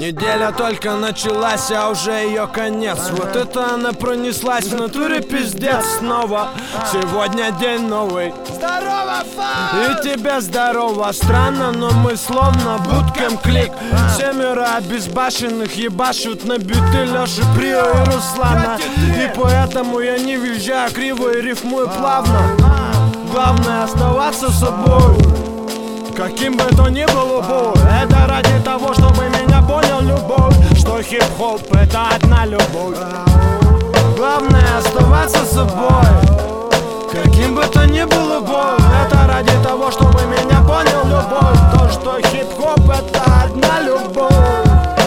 Неделя только началась, а уже ее конец. Вот это она пронеслась, в натуре пиздец снова. Сегодня день новый. Здорово, Фан! И тебе здорово. Странно, но мы словно будкем клик. Семеро обезбашенных ебашут на биты Лёши, Прио и Руслана. И поэтому я не въезжаю криво и рифмую плавно. Главное оставаться собой, каким бы то ни было бой. Это ради того, чтобы меня понял любовь, что хип-хоп это одна любовь. Главное оставаться собой, каким бы то ни было бой. Это ради того, чтобы меня понял любовь, то, что хип-хоп это одна любовь.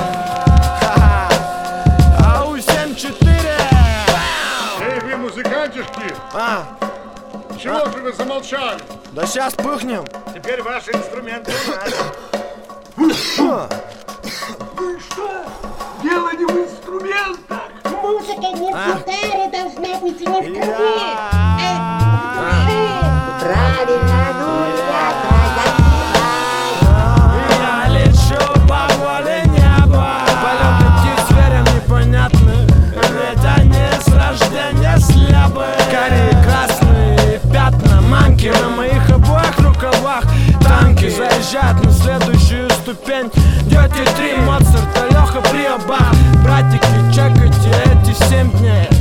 Ау 7-4. Эй, вы музыкантишки! Чего же вы замолчали? Да сейчас пыхнем. Теперь ваши инструменты у нас. Вы что? Дело не в инструментах! Музыка не в гитаре должна быть, не в крови. Правильно, ну Я лечу по воле неба. Полеты птиц зверям непонятны, ведь они с рождения слепы. Карие красные пятна, мамки на моих обоих рукавах. Танки заезжают на следующую ступень. Дети 3, Моцарт, Лёха, Прио, Бах. Братики, чекайте эти 7 дней.